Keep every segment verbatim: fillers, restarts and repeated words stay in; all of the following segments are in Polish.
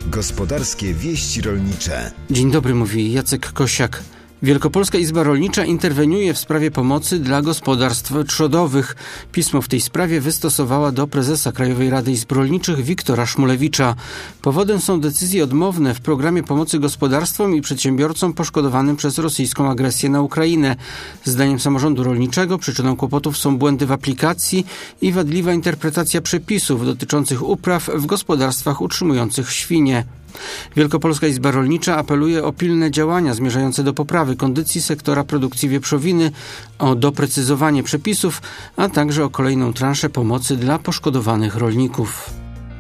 Gospodarskie wieści rolnicze. Dzień dobry, mówi Jacek Kosiak. Wielkopolska Izba Rolnicza interweniuje w sprawie pomocy dla gospodarstw trzodowych. Pismo w tej sprawie wystosowała do prezesa Krajowej Rady Izb Rolniczych Wiktora Szmulewicza. Powodem są decyzje odmowne w programie pomocy gospodarstwom i przedsiębiorcom poszkodowanym przez rosyjską agresję na Ukrainę. Zdaniem samorządu rolniczego przyczyną kłopotów są błędy w aplikacji i wadliwa interpretacja przepisów dotyczących upraw w gospodarstwach utrzymujących świnie. Wielkopolska Izba Rolnicza apeluje o pilne działania zmierzające do poprawy kondycji sektora produkcji wieprzowiny, o doprecyzowanie przepisów, a także o kolejną transzę pomocy dla poszkodowanych rolników.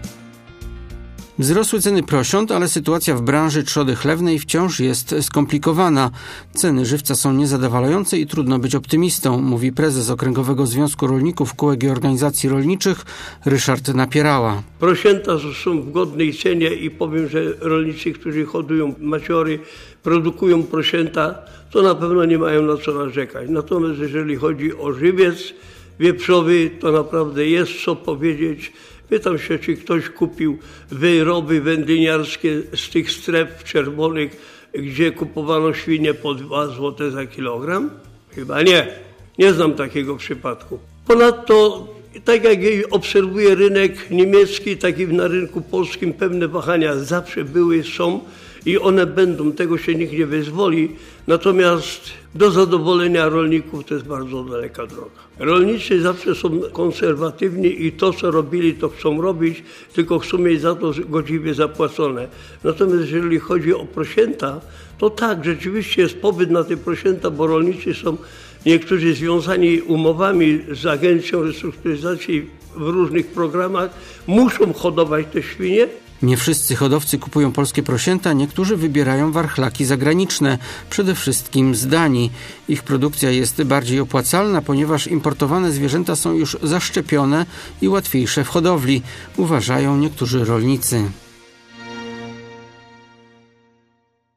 Wzrosły ceny prosiąt, ale sytuacja w branży trzody chlewnej wciąż jest skomplikowana. Ceny żywca są niezadowalające i trudno być optymistą, mówi prezes Okręgowego Związku Rolników Kółek i Organizacji Rolniczych Ryszard Napierała. Prosięta są w godnej cenie i powiem, że rolnicy, którzy hodują maciory, produkują prosięta, to na pewno nie mają na co narzekać. Natomiast jeżeli chodzi o żywiec wieprzowy, to naprawdę jest co powiedzieć. Pytam się, czy ktoś kupił wyroby wędliniarskie z tych stref czerwonych, gdzie kupowano świnie po dwa złote za kilogram? Chyba nie. Nie znam takiego przypadku. Ponadto, tak jak obserwuję rynek niemiecki, tak i na rynku polskim pewne wahania zawsze były, są i one będą. Tego się nikt nie wyzwoli. Natomiast do zadowolenia rolników to jest bardzo daleka droga. Rolnicy zawsze są konserwatywni i to, co robili, to chcą robić, tylko chcą mieć za to godziwie zapłacone. Natomiast jeżeli chodzi o prosięta, to tak, rzeczywiście jest popyt na te prosięta, bo rolnicy są niektórzy związani umowami z Agencją Restrukturyzacji w różnych programach, muszą hodować te świnie. Nie wszyscy hodowcy kupują polskie prosięta, niektórzy wybierają warchlaki zagraniczne, przede wszystkim z Danii. Ich produkcja jest bardziej opłacalna, ponieważ importowane zwierzęta są już zaszczepione i łatwiejsze w hodowli, uważają niektórzy rolnicy.